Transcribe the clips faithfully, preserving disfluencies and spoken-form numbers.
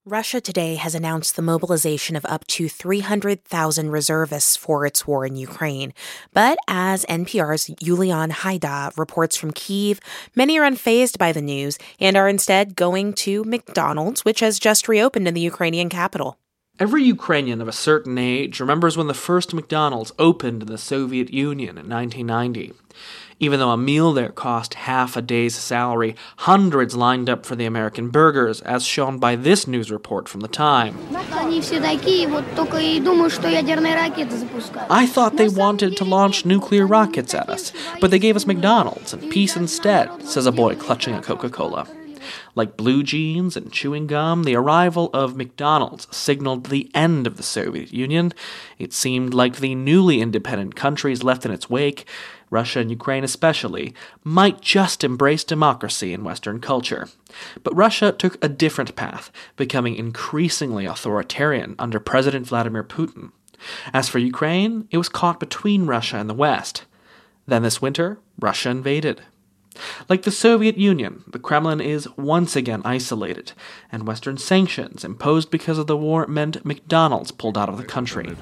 Russia today has announced the mobilization of up to three hundred thousand reservists for its war in Ukraine. But as N P R's Yulian Haida reports from Kyiv, many are unfazed by the news and are instead going to McDonald's, which has just reopened in the Ukrainian capital. Every Ukrainian of a certain age remembers when the first McDonald's opened in the Soviet Union in nineteen ninety. Even though a meal there cost half a day's salary, hundreds lined up for the American burgers, as shown by this news report from the time. I thought they wanted to launch nuclear rockets at us, but they gave us McDonald's and peace instead, says a boy clutching a Coca-Cola. Like blue jeans and chewing gum, the arrival of McDonald's signaled the end of the Soviet Union. It seemed like the newly independent countries left in its wake, Russia and Ukraine especially, might just embrace democracy in Western culture. But Russia took a different path, becoming increasingly authoritarian under President Vladimir Putin. As for Ukraine, it was caught between Russia and the West. Then this winter, Russia invaded. Like the Soviet Union, the Kremlin is once again isolated, and Western sanctions imposed because of the war meant McDonald's pulled out of the country.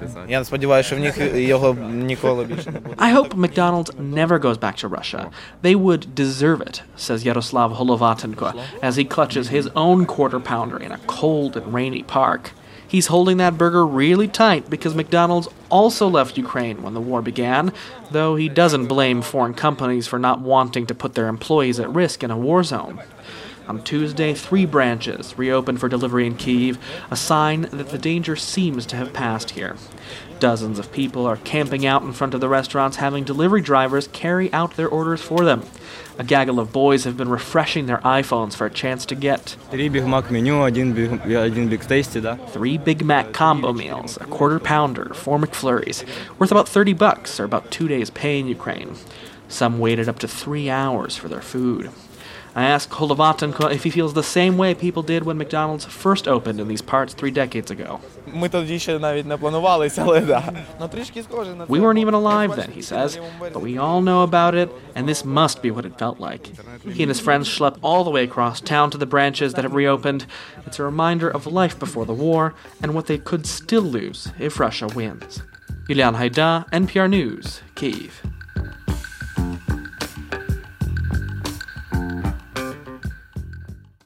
I hope McDonald's never goes back to Russia. They would deserve it, says Yaroslav Holovatenko, as he clutches his own quarter pounder in a cold and rainy park. He's holding that burger really tight because McDonald's also left Ukraine when the war began, though he doesn't blame foreign companies for not wanting to put their employees at risk in a war zone. On Tuesday, three branches reopened for delivery in Kyiv, a sign that the danger seems to have passed here. Dozens of people are camping out in front of the restaurants, having delivery drivers carry out their orders for them. A gaggle of boys have been refreshing their iPhones for a chance to get Three Big Mac menu, один Big Tasty, да? Three Big Mac combo meals, a quarter pounder, four McFlurries, worth about thirty bucks or about two days' pay in Ukraine. Some waited up to three hours for their food. I asked Holovatenko if he feels the same way people did when McDonald's first opened in these parts three decades ago. We weren't even alive then, he says, but we all know about it, and this must be what it felt like. He and his friends schlep all the way across town to the branches that have reopened. It's a reminder of life before the war and what they could still lose if Russia wins. Yulian Haida, N P R News, Kyiv.